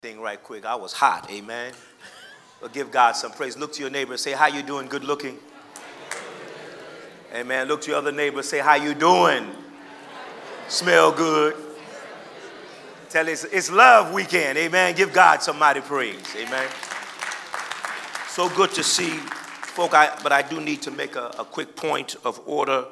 Thing right quick. I was hot, amen. But give God some praise. Look to your neighbor and say, how you doing? Good looking. Amen. Look to your other neighbor and say, how you doing? Smell good. Tell it's love weekend, amen. Give God some mighty praise, amen. So good to see folk, but I do need to make a quick point of order.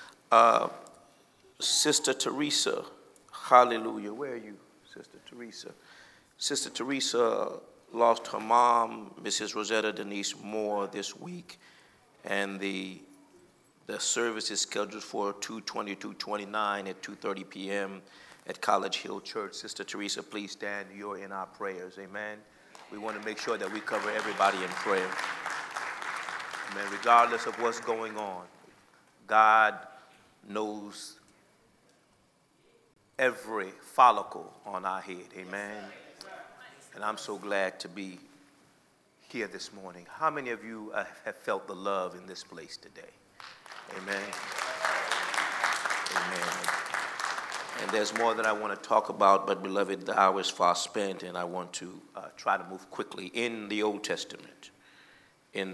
Sister Teresa, hallelujah. Where are you, Sister Teresa? Sister Teresa lost her mom, Mrs. Rosetta Denise Moore, this week, and the service is scheduled for 2/22/29 at 2:30 p.m. at College Hill Church. Sister Teresa, please stand. You're in our prayers, amen. We want to make sure that we cover everybody in prayer. Amen. Regardless of what's going on, God knows every follicle on our head, amen. And I'm so glad to be here this morning. How many of you have felt the love in this place today? Amen. Amen. And there's more that I want to talk about, but beloved, the hour is far spent, and I want to try to move quickly. In the Old Testament, in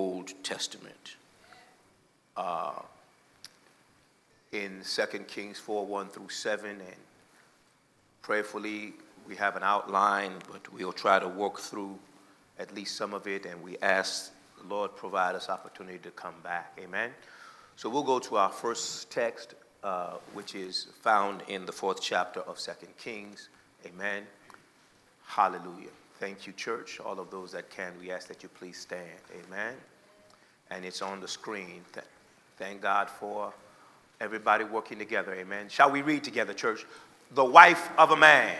2 Kings 4:1-7, and prayerfully, we have an outline, but we'll try to work through at least some of it, and we ask the Lord provide us opportunity to come back. Amen. So we'll go to our first text, which is found in the 4th chapter of 2 Kings. Amen. Hallelujah. Thank you, church. All of those that can, we ask that you please stand. Amen. And it's on the screen. Thank God for everybody working together. Amen. Shall we read together, church? The wife of a man.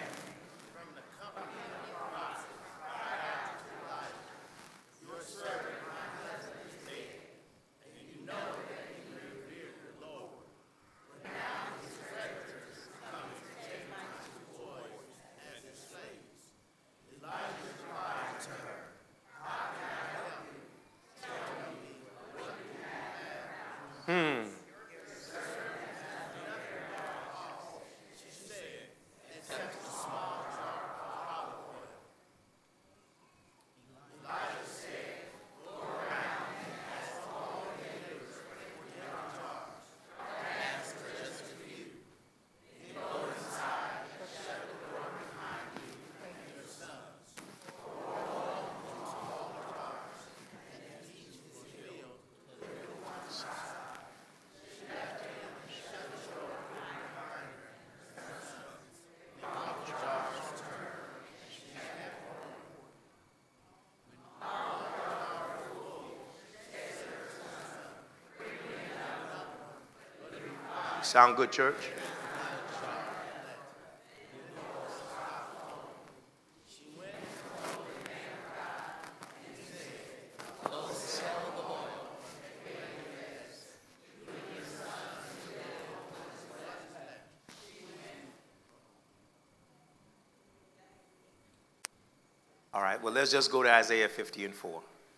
Sound good, church? All right, well, let's just go to Isaiah 50:4.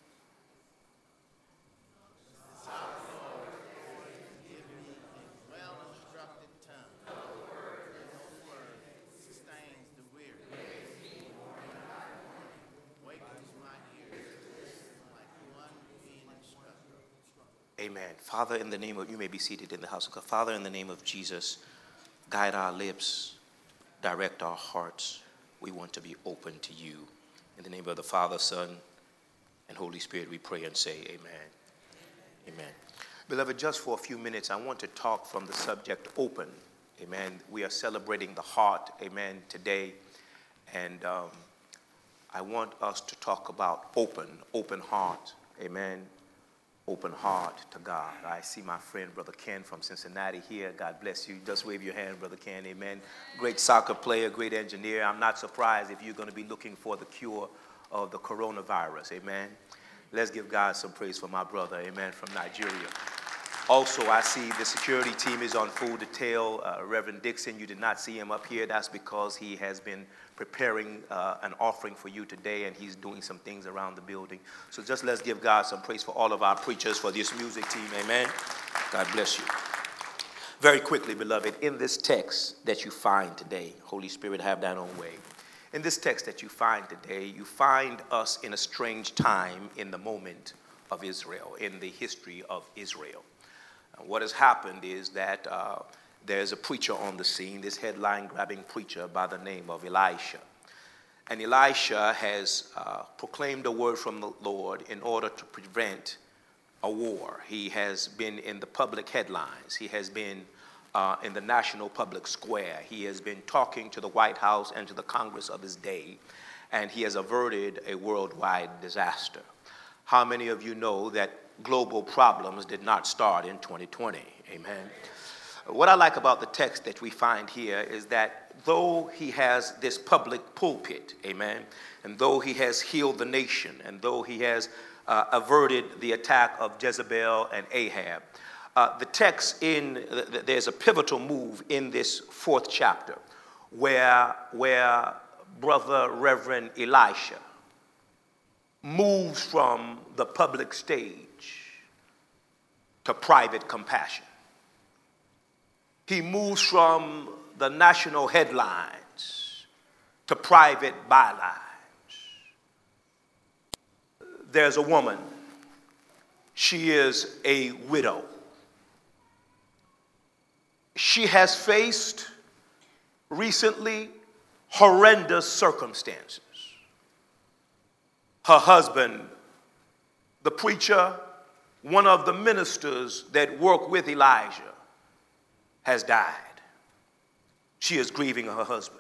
Amen. Father, in the name of, you may be seated in the house of God. Father, in the name of Jesus, guide our lips, direct our hearts. We want to be open to you. In the name of the Father, Son, and Holy Spirit, we pray and say amen. Amen. Beloved, just for a few minutes, I want to talk from the subject open. Amen. We are celebrating the heart, amen, today. And I want us to talk about open heart. Amen. Open heart to God. I see my friend, Brother Ken from Cincinnati here. God bless you. Just wave your hand, Brother Ken. Amen. Great soccer player, great engineer. I'm not surprised if you're going to be looking for the cure of the coronavirus. Amen. Let's give God some praise for my brother. Amen. From Nigeria. Also, I see the security team is on full detail. Reverend Dixon, you did not see him up here. That's because he has been preparing an offering for you today, and he's doing some things around the building. So just let's give God some praise for all of our preachers, for this music team. Amen. God bless you. Very quickly, beloved, in this text that you find today, Holy Spirit, have thine own way. In this text that you find today, you find us in a strange time in the moment of Israel, in the history of Israel. What has happened is that there's a preacher on the scene, this headline-grabbing preacher by the name of Elisha. And Elisha has proclaimed a word from the Lord in order to prevent a war. He has been in the public headlines. He has been in the national public square. He has been talking to the White House and to the Congress of his day, and he has averted a worldwide disaster. How many of you know that global problems did not start in 2020? Amen. What I like about the text that we find here is that though he has this public pulpit, amen, and though he has healed the nation, and though he has averted the attack of Jezebel and Ahab, the text there's a pivotal move in this 4th chapter where Brother Reverend Elisha moves from the public stage to private compassion. He moves from the national headlines to private bylines. There's a woman. She is a widow. She has faced recently horrendous circumstances. Her husband, the preacher, one of the ministers that work with Elijah, has died. She is grieving her husband.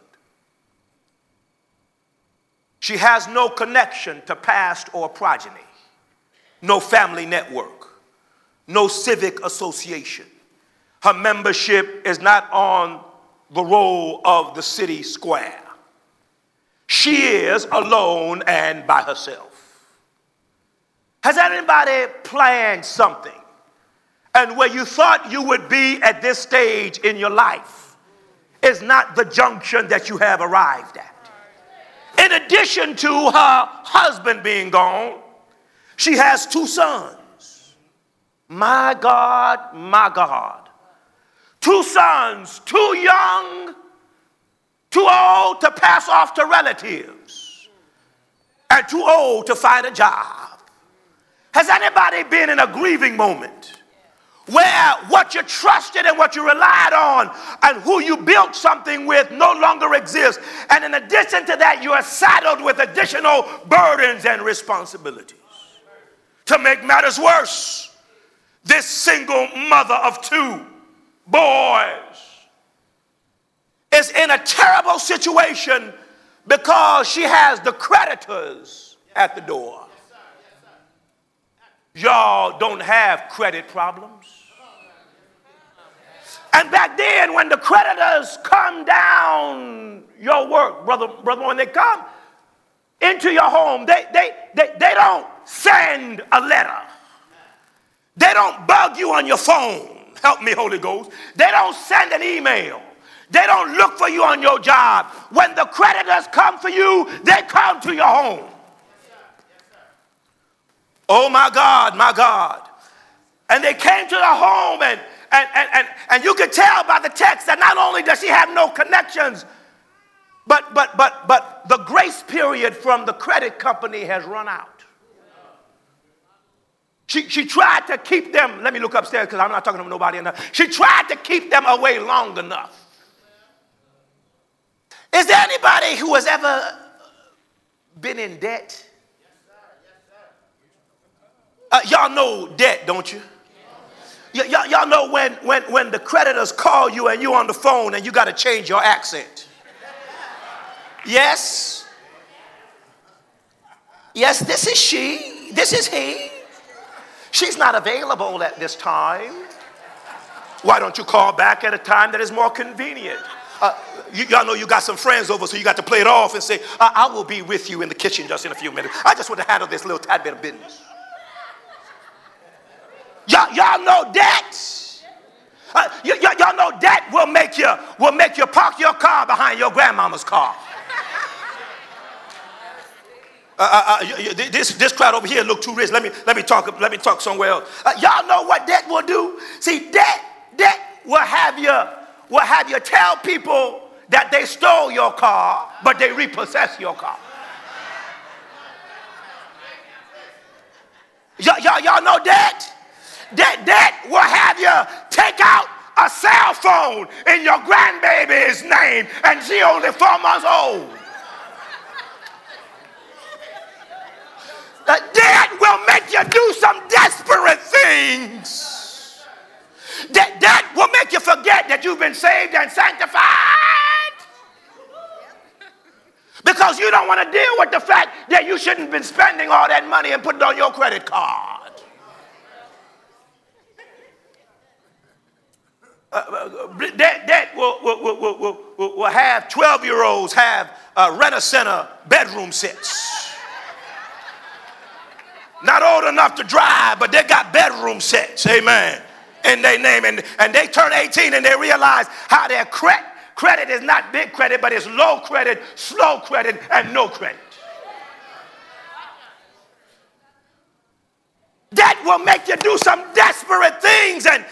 She has no connection to past or progeny, no family network, no civic association. Her membership is not on the roll of the city square. She is alone and by herself. Has anybody planned something, and where you thought you would be at this stage in your life is not the junction that you have arrived at? In addition to her husband being gone, she has 2 sons. My God, my God. 2 sons, too young, too old to pass off to relatives, and too old to find a job. Has anybody been in a grieving moment where what you trusted and what you relied on and who you built something with no longer exists, and in addition to that you are saddled with additional burdens and responsibilities? To make matters worse, this single mother of 2 boys is in a terrible situation because she has the creditors at the door. Y'all don't have credit problems. And back then, when the creditors come down your work, brother, when they come into your home, they don't send a letter. They don't bug you on your phone. Help me, Holy Ghost. They don't send an email. They don't look for you on your job. When the creditors come for you, they come to your home. Oh, my God, my God. And they came to the home, and you could tell by the text that not only does she have no connections, but the grace period from the credit company has run out. She tried to keep them, let me look upstairs because I'm not talking to nobody enough. She tried to keep them away long enough. Is there anybody who has ever been in debt? Y'all know debt, don't you? Y'all know when the creditors call you and you on the phone and you got to change your accent. Yes. Yes, this is she. This is he. She's not available at this time. Why don't you call back at a time that is more convenient? Y'all know you got some friends over, so you got to play it off and say, I will be with you in the kitchen just in a few minutes. I just want to handle this little tad bit of business. Y'all know debt. Y'all know debt will make you park your car behind your grandmama's car. This crowd over here look too rich. Let me talk somewhere else. Y'all know what debt will do? See, debt will have you tell people that they stole your car, but they repossessed your car. Y'all know debt? Debt will have you take out a cell phone in your grandbaby's name and she only 4 months old. Debt will make you do some desperate things. Debt will make you forget that you've been saved and sanctified. Because you don't want to deal with the fact that you shouldn't have been spending all that money and put it on your credit card. That will have 12-year-olds have Rent-A-Center bedroom sets. Not old enough to drive, but they got bedroom sets, amen, in their name. And they turn 18 and they realize how their credit is not big credit, but it's low credit, slow credit, and no credit. That will make you do some desperate things, and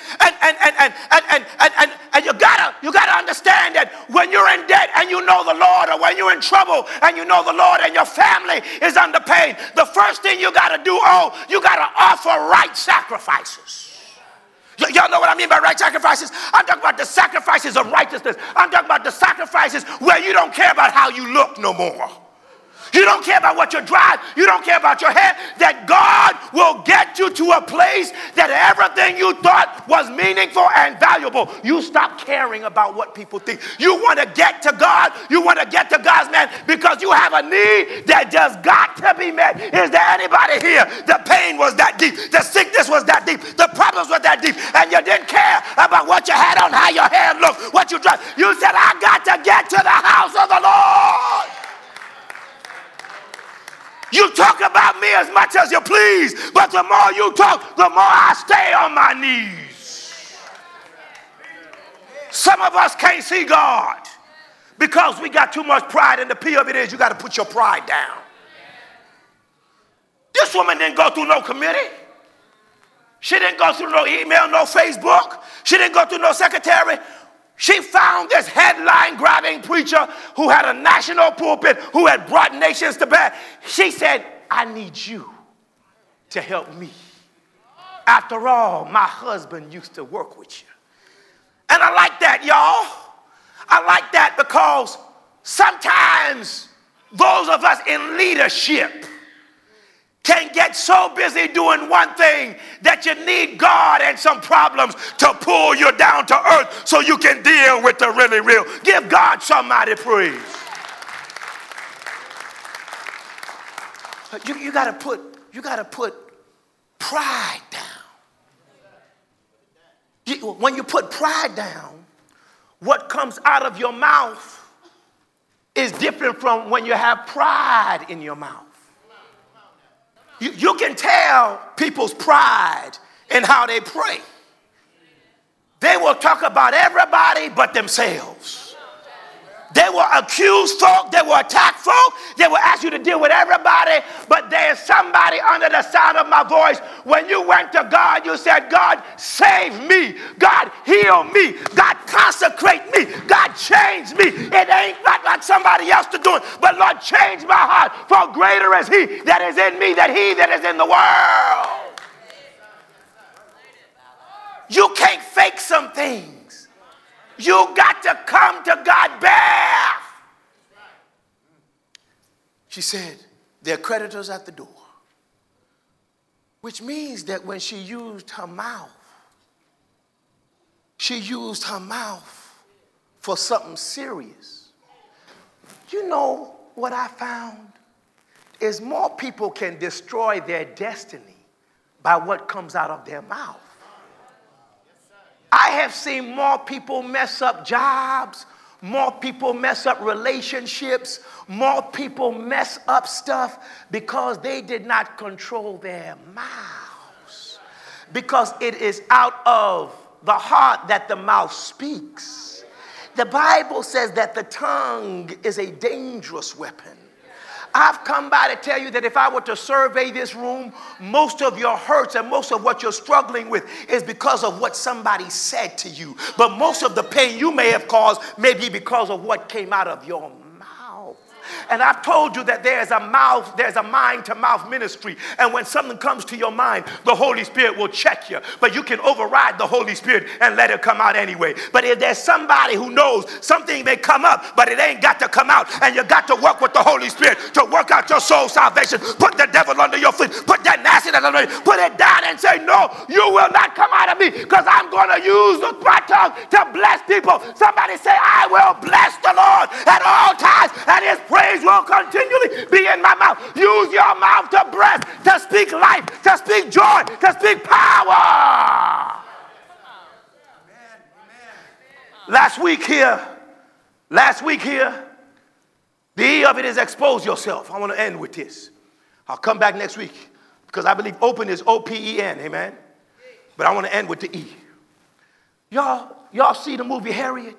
you gotta understand that when you're in debt and you know the Lord, or when you're in trouble and you know the Lord and your family is underpaid, the first thing you gotta do, you gotta offer right sacrifices. Y'all know what I mean by right sacrifices? I'm talking about the sacrifices of righteousness. I'm talking about the sacrifices where you don't care about how you look no more. You don't care about what you drive. You don't care about your hair. That God will get you to a place that everything you thought was meaningful and valuable, you stop caring about what people think. You want to get to God. You want to get to God's man because you have a need that just got to be met. Is there anybody here? The pain was that deep. The sickness was that deep. The problems were that deep. And you didn't care about what you had on, how your hair looked, what you drive. You said, I got to get to the house of the Lord. You talk about me as much as you please, but the more you talk, the more I stay on my knees. Some of us can't see God because we got too much pride, and the P of it is you got to put your pride down. This woman didn't go through no committee. She didn't go through no email, no Facebook. She didn't go through no secretary. She found this headline-grabbing preacher who had a national pulpit, who had brought nations to bear. She said, I need you to help me. After all, my husband used to work with you. And I like that, y'all. I like that because sometimes those of us in leadership can get so busy doing one thing that you need God and some problems to pull you down to earth so you can deal with the really real. Give God somebody praise. You gotta put pride down. When you put pride down, what comes out of your mouth is different from when you have pride in your mouth. You can tell people's pride in how they pray. They will talk about everybody but themselves. They will accuse folk. They will attack folk. They will ask you to deal with everybody. But there's somebody under the sound of my voice. When you went to God, you said, God, save me. God, heal me. God, consecrate me. God, change me. It ain't not like somebody else to do it. But Lord, change my heart. For greater is he that is in me than he that is in the world. You can't fake some things. You got to come to God bare. She said, there are creditors at the door. Which means that when she used her mouth for something serious. You know what I found? Is more people can destroy their destiny by what comes out of their mouth. I have seen more people mess up jobs, more people mess up relationships, more people mess up stuff because they did not control their mouths. Because it is out of the heart that the mouth speaks. The Bible says that the tongue is a dangerous weapon. I've come by to tell you that if I were to survey this room, most of your hurts and most of what you're struggling with is because of what somebody said to you. But most of the pain you may have caused may be because of what came out of your mouth. And I've told you that there's a mind-to-mouth ministry. And when something comes to your mind, the Holy Spirit will check you. But you can override the Holy Spirit and let it come out anyway. But if there's somebody who knows something may come up, but it ain't got to come out, and you got to work with the Holy Spirit to work out your soul salvation, put the devil under your feet, put that nastiness under you, put it down and say, no, you will not come out of me, because I'm going to use my tongue to bless people. Somebody say, I will bless the Lord at all times, and his praise will continually be in my mouth. Use your mouth to bless, to speak life, to speak joy, to speak power. Last week here, the E of it is expose yourself. I want to end with this. I'll come back next week because I believe open is O-P-E-N, amen? But I want to end with the E. Y'all see the movie Harriet?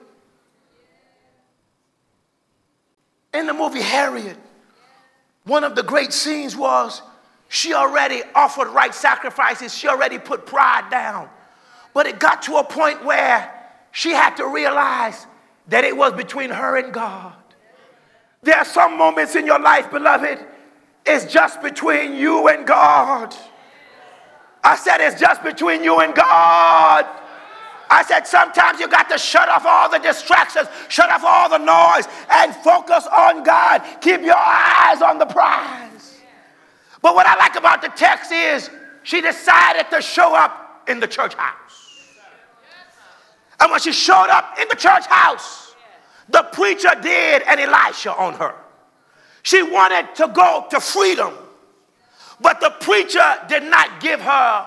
In the movie Harriet, one of the great scenes was she already offered right sacrifices. She already put pride down. But it got to a point where she had to realize that it was between her and God. There are some moments in your life, beloved, it's just between you and God. I said it's just between you and God. I said sometimes you got to shut off all the distractions, shut off all the noise, and focus on God. Keep your eyes on the prize. But what I like about the text is she decided to show up in the church house. And when she showed up in the church house, the preacher did an Elisha on her. She wanted to go to freedom, but the preacher did not give her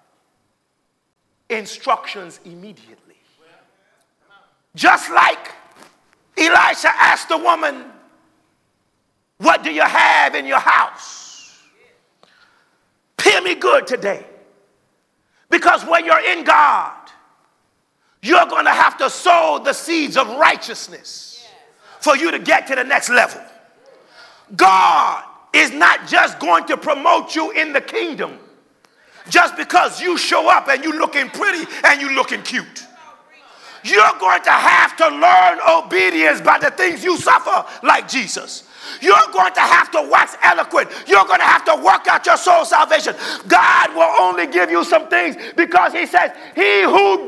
instructions immediately. Just like Elisha asked the woman, what do you have in your house? Hear me good today. Because when you're in God, you're going to have to sow the seeds of righteousness for you to get to the next level. God is not just going to promote you in the kingdom just because you show up and you looking pretty and you looking cute. You're going to have to learn obedience by the things you suffer like Jesus. You're going to have to wax eloquent. You're going to have to work out your soul salvation. God will only give you some things because he says, he who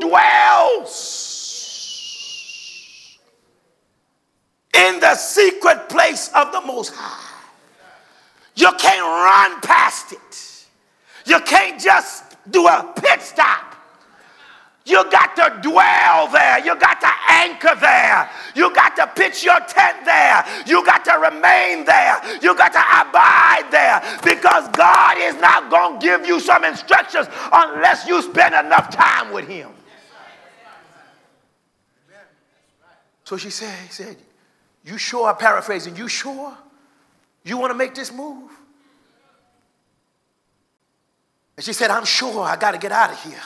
dwells in the secret place of the Most High. You can't run past it. You can't just do a pit stop. You got to dwell there. You got to anchor there. You got to pitch your tent there. You got to remain there. You got to abide there, because God is not going to give you some instructions unless you spend enough time with him. So he said, you sure, I'm paraphrasing, you sure you want to make this move? And she said, I'm sure I got to get out of here.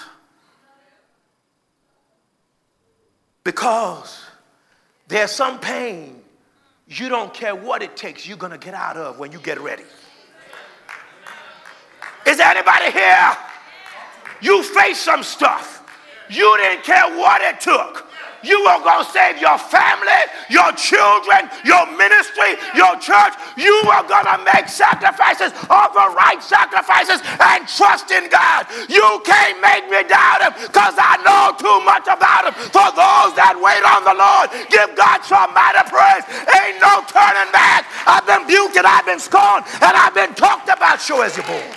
Because there's some pain you don't care what it takes, you're going to get out of when you get ready. Is there anybody here? You faced some stuff. You didn't care what it took. You were going to save your family, your children, your ministry, your church. You were going to make sacrifices, offer right sacrifices, and trust in God. You can't make me doubt him, because I know too much about him. For those that wait on the Lord, give God some mighty praise. Ain't no turning back. I've been buked and I've been scorned and I've been talked about, sure as you're born.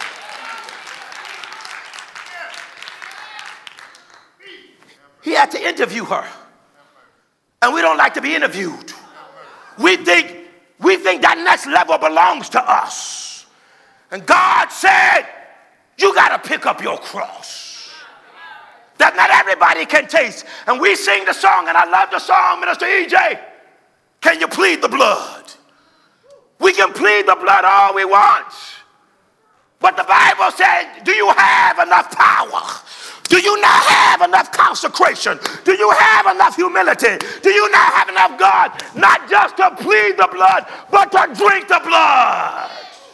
He had to interview her. And we don't like to be interviewed. We think that next level belongs to us. And God said, you got to pick up your cross. That not everybody can taste. And we sing the song, and I love the song, Minister EJ. Can you plead the blood? We can plead the blood all we want. But the Bible said, do you have enough power Do you not have enough consecration? Do you have enough humility? Do you not have enough God, not just to plead the blood, but to drink the blood?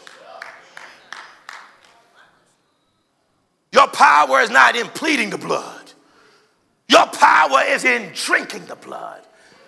Your power is not in pleading the blood. Your power is in drinking the blood.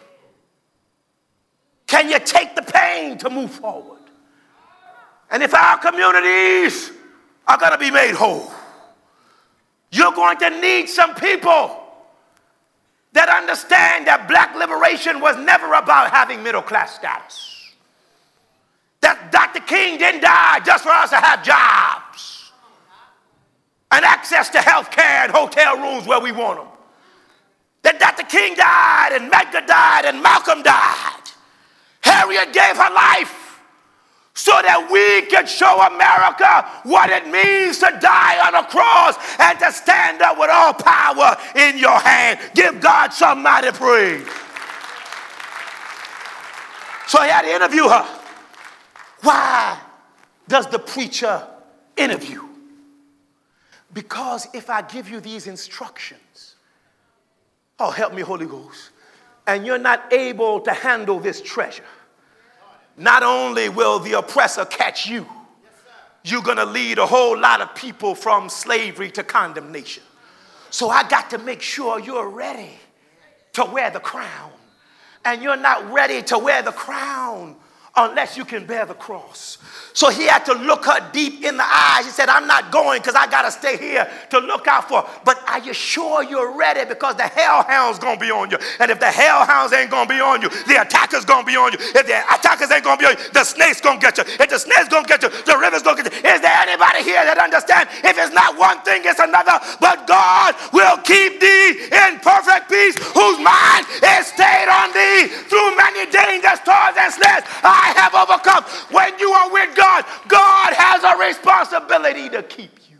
Can you take the pain to move forward? And if our communities are going to be made whole, you're going to need some people that understand that black liberation was never about having middle class status. That Dr. King didn't die just for us to have jobs and access to health care and hotel rooms where we want them. That Dr. King died and Medgar died and Malcolm died. Harriet gave her life so that we could show America what it means to die on a cross and to stand up with all power in your hand. Give God some mighty praise. So he had to interview her. Why does the preacher interview? Because if I give you these instructions, oh, help me, Holy Ghost, and you're not able to handle this treasure, not only will the oppressor catch you, you're going to lead a whole lot of people from slavery to condemnation. So I got to make sure you're ready to wear the crown. And you're not ready to wear the crown unless you can bear the cross. So he had to look her deep in the eyes. He said, I'm not going because I got to stay here to look out for her. But are you sure you're ready? Because the hellhound's going to be on you. And if the hellhounds ain't going to be on you, the attacker's going to be on you. If the attackers ain't going to be on you, the snake's going to get you. If the snake's going to get you, the river's going to get you. Is there anybody here that understands? If it's not one thing, it's another. But God will keep thee in perfect peace, whose mind is stayed on thee through many dangers, toils, and snares. I have overcome. When you are with God, God has a responsibility to keep you.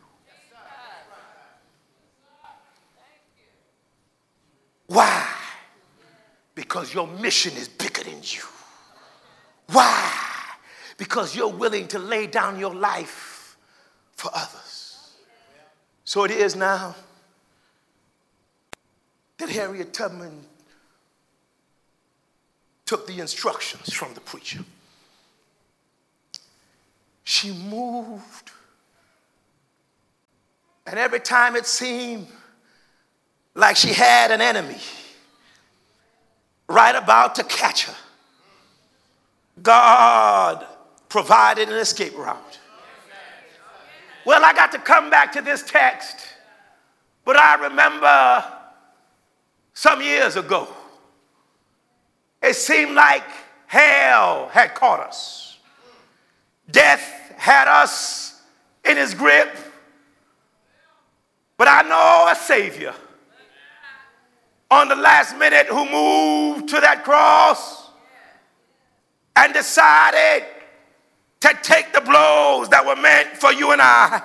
Why? Because your mission is bigger than you. Why? Because you're willing to lay down your life for others. So it is now that Harriet Tubman took the instructions from the preacher. She moved, and every time it seemed like she had an enemy right about to catch her, God provided an escape route. Well, I got to come back to this text, but I remember some years ago, it seemed like hell had caught us. Death had us in his grip. But I know a Savior on the last minute who moved to that cross and decided to take the blows that were meant for you and I.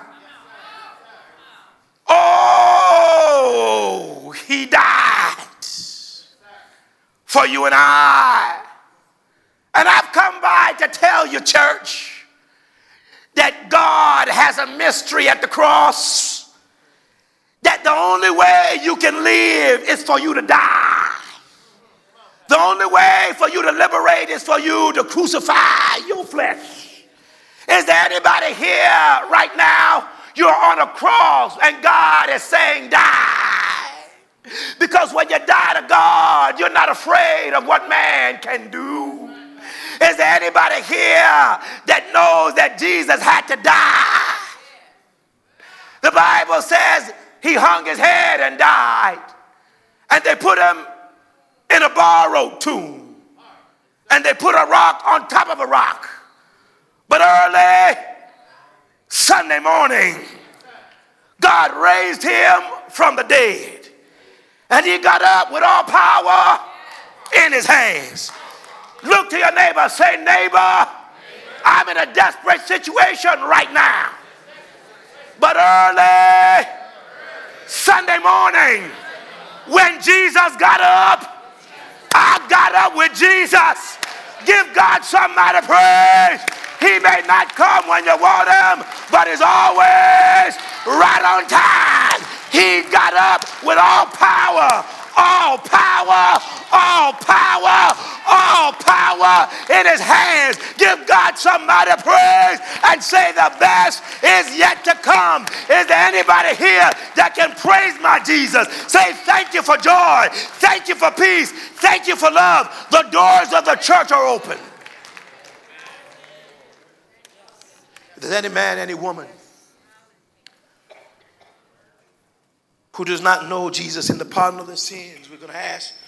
Oh, he died for you and I. And I've come by to tell you, church, that God has a mystery at the cross, that the only way you can live is for you to die. The only way for you to liberate is for you to crucify your flesh. Is there anybody here right now? You're on a cross and God is saying die. Because when you die to God, you're not afraid of what man can do. Is there anybody here that knows that Jesus had to die? The Bible says he hung his head and died. And they put him in a borrowed tomb. And they put a rock on top of a rock. But early Sunday morning, God raised him from the dead. And he got up with all power in his hands. Look to your neighbor, say, neighbor, I'm in a desperate situation right now. But early Sunday morning, when Jesus got up, I got up with Jesus. Give God some mighty praise. He may not come when you want him, but he's always right on time. He got up with all power, all power, all power, all power in his hands. Give God somebody praise and say the best is yet to come. Is there anybody here that can praise my Jesus? Say thank you for joy. Thank you for peace. Thank you for love. The doors of the church are open. If there's any man, any woman who does not know Jesus in the pardon of their sins, we're going to ask